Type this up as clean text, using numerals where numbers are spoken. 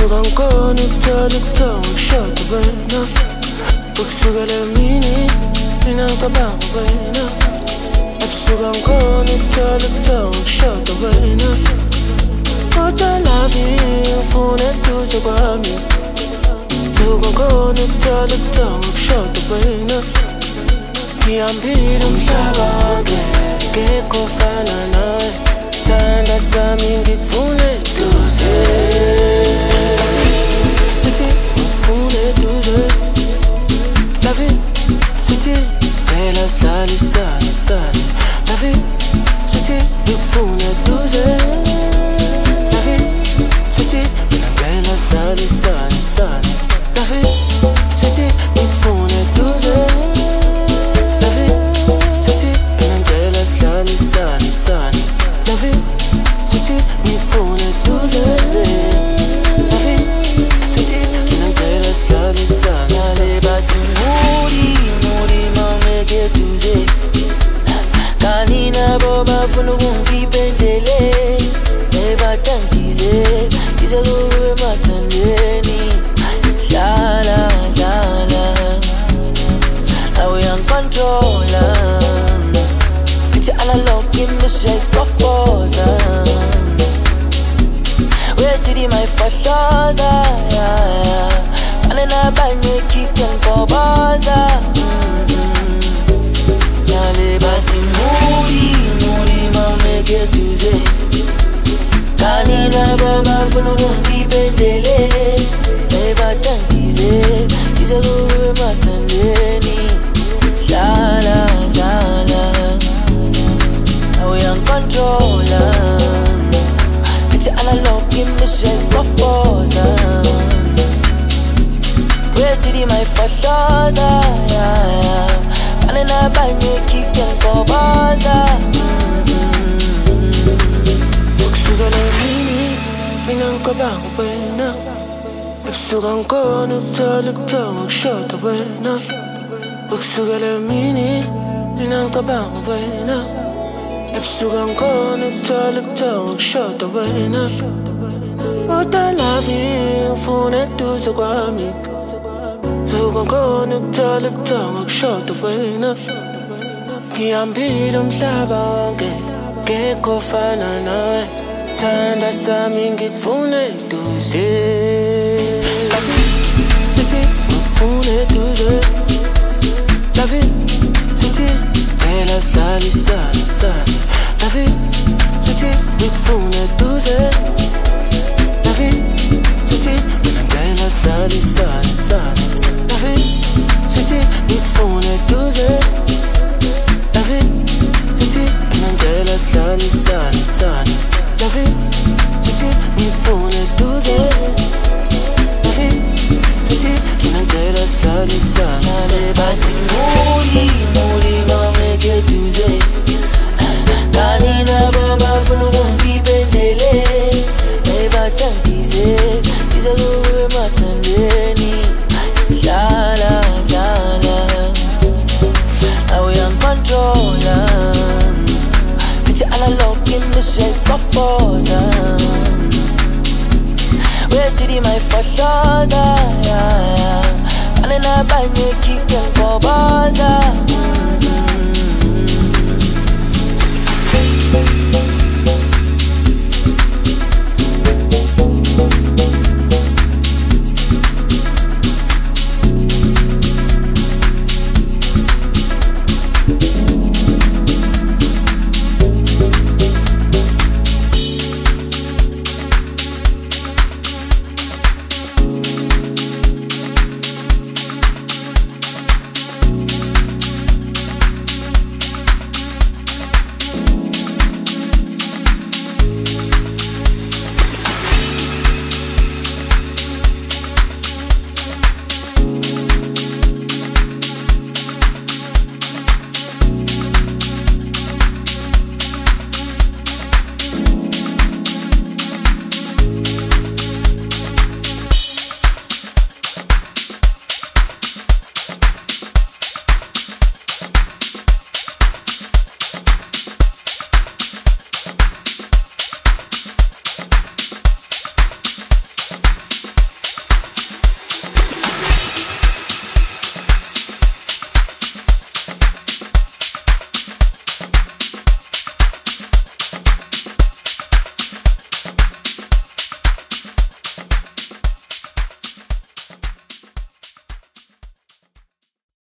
Usuka ngikona ukuthola ubuthongo kushoda wena. Ukusukela emini mina ngicabanga wena. Usuka ngikona ukuthola ubuthongo kushoda wena. Kodwa love ufuna eduze kwami. Usuka ngikona ukuthola ubuthongo kushoda wena. Ngihambile umhlaba wonke ngekho ofana nawe. Thanda sami ngikufuna eduze. Sithi ngikufuna eduze. Love it, sithi phela sali sali sali. Love it, sithi ngikufuna eduze. Love it, sithi mina phela sali sali sali. Love it, sithi ngikufuna eduze. Love it, sithi mina phela sali sali sali. Love it, sithi ngikufuna eduze. Love it, sithi mina phela sali sali. Ngale bathi muri mangeke eduze. Kanina bo bafuna ukungikhipha endleleni. Ebathandize ngize kube mathandeni. Dlala nawe uyangicontrola. Ngithi analog industry ayikofoza. Wesidi mayifahloza. Fane nabanye kick ngigoboza. Ngale bathi muri mangeke eduze. Kanina bo bafuna ukungikhipha endleleni. Ebathandize ngize kube mathandeni. Dlala nawe uyangicontrola. Ngithi analog industry ayikofoza. Wesidi mayifahloza. Fane nabanye kick ngigoboza. Ukusukela emini mina ngicabanga wena. Usuka ngikona ukuthola ubuthongo kushoda wena. Ukusukela emini mina ngicabanga wena. Usuka ngikona ukuthola ubuthongo kushoda wena. Kodwa love ufuna eduze kwami. Usuka ngikona ukuthola ubuthongo kushoda wena. Ngihambile umhlaba wonke ngekho ofana nawe. Thanda sami ngikufuna eduze. Love it, sithi ngikufuna eduze. Love it, sithi phela sali sali sali. Love it, sithi ngikufuna eduze. Love it, sithi mina phela sali sali sali. Love it, sithi ngikufuna eduze. Love it, sithi mina phela sali sali sali. Love it, sithi ngikufuna eduze. Love it, sithi mina phela sali sali. Ngale bathi muri mangeke eduze. Kanina bo bafuna ukungikhipha endleleni. Ebathandize ngize kube mathandeni. Dlala nawe uyangicontrola. Ngithi analog industry ayikofoza. Wesidi mayifahloza. Fane nabanye kick ngigoboza.